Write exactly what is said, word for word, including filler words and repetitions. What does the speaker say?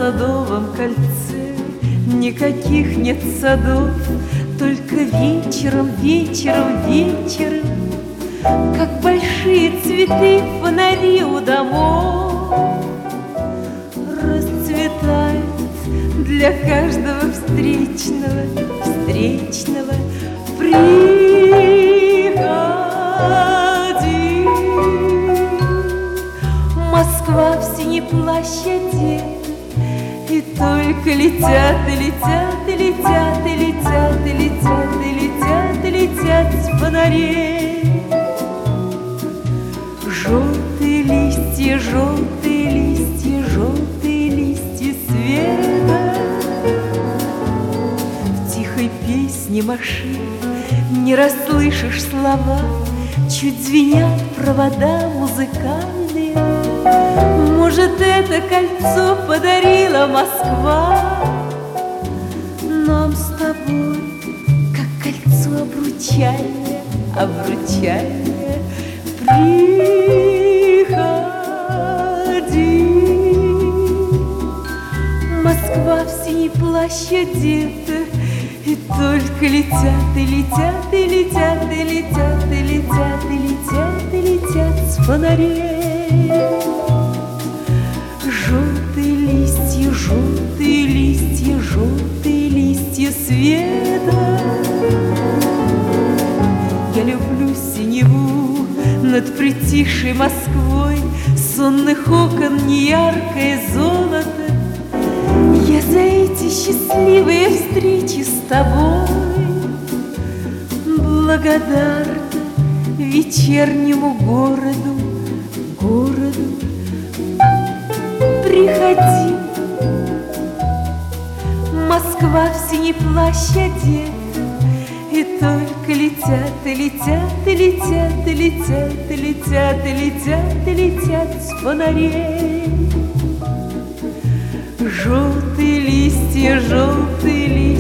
Садовом кольце никаких нет садов, только вечером, вечером, вечером, как большие цветы фонари у домов, расцветают для каждого встречного, встречного. Приходи, Москва в синий плащ одета, и только летят, и летят, и летят, и летят, и летят, и летят, и летят с фонарей. Желтые листья, желтые листья, желтые листья света. В тихой песне машин не расслышишь слова, чуть звенят провода музыкальные. Может, это кольцо подарила Москва нам с тобой, как кольцо обручальное, обручальное. Приходи, Москва в синий плащ одета, и только летят, и летят, и летят, и летят, и летят, и летят, и летят с фонарей. Желтые листья, желтые листья, желтые листья света. Я люблю синеву над притихшей Москвой, сонных окон неяркое золото. Я за эти счастливые встречи с тобой благодарна вечернему городу, городу. Приходи, Москва в синий плащ одета, и только летят, и летят, и летят, и летят, и летят, и летят, и летят с фонарей. Желтые листья, желтые листья.